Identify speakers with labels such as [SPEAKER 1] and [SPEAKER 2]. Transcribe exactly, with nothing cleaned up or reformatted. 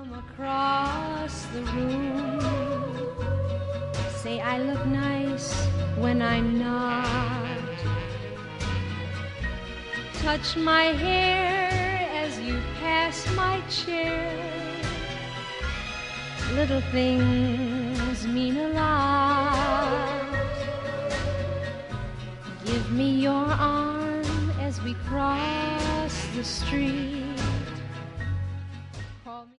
[SPEAKER 1] Across the room, say I look nice when I'm not. Touch my hair as you pass my chair. Little things mean a lot. Give me your arm as we cross the street.